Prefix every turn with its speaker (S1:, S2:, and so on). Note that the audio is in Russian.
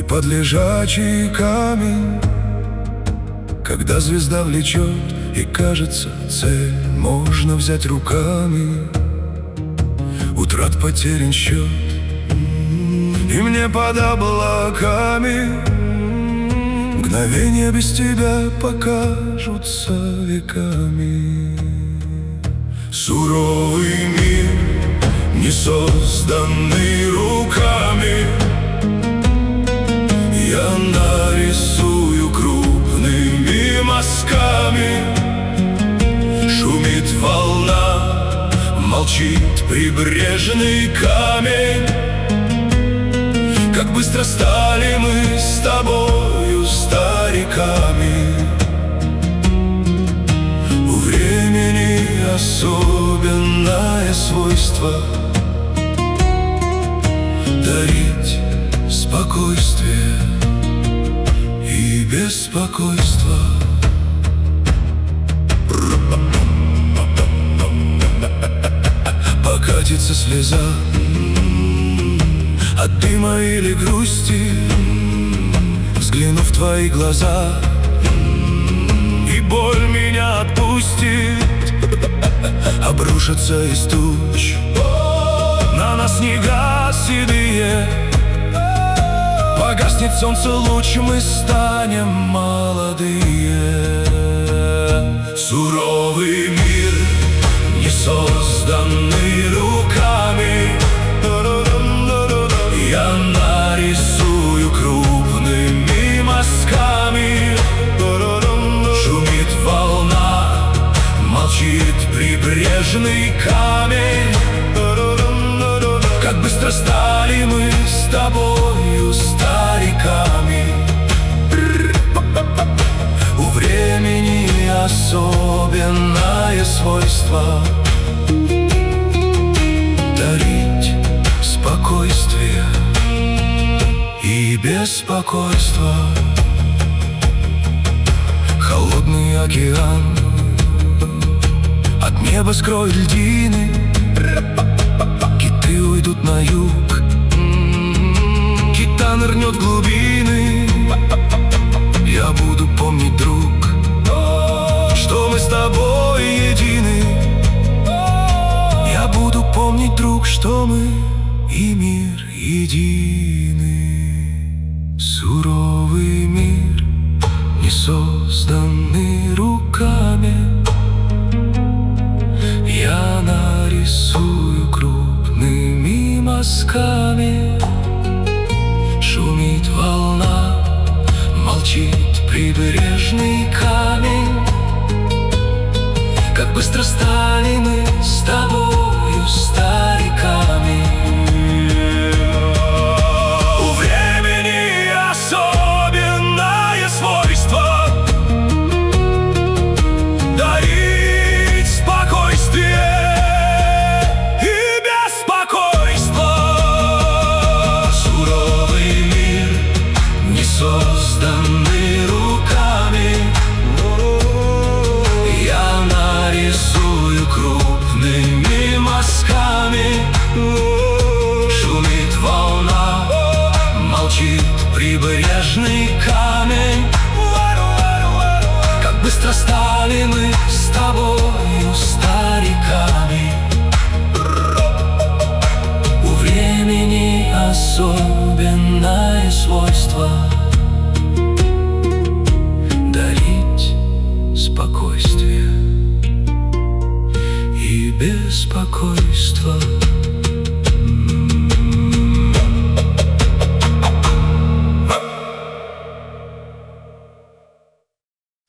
S1: под лежачий камень, когда звезда влечет, и кажется, цель можно взять руками. Утрат потерян счет, и мне под облаками мгновения без тебя покажутся веками. Суровый мир, не созданный руками, я нарисую крупными мазками. Шумит волна, молчит прибрежный камень. Как быстро стали мы с тобою стариками. У времени особенное свойство дарить спокойствие и беспокойство. Покатится слеза от дыма или грусти, взгляну в твои глаза, и боль меня отпустит. Обрушатся из туч на нас снега седые, погаснет солнце луч, мы станем молодые. Суровый мир, не созданный руками, я нарисую крупными мазками. Шумит волна, молчит прибрежный камень. Как быстро стали мы с тобою стариками. У времени особенное свойство дарить спокойствие и беспокойство. Холодный океан от неба скроет льдины, киты уйдут на юг, кита нырнет в глубины. Я буду помнить, друг, что мы с тобой едины. Я буду помнить, друг, что мы и мир едины. Суровый мир, не созданный руками, я нарисую крупными мазками. Шумит волна, молчит прибрежный камень. Как быстро стали мы с тобою стариками. У времени особенное свойство дарить спокойствие и беспокойство. Суровый мир, не созданный руками, я нарисую крупными мазками. Шумит волна, молчит прибрежный камень. Как быстро стали мы с тобою стариками. У времени особенное свойство дарить спокойствие и беспокойство.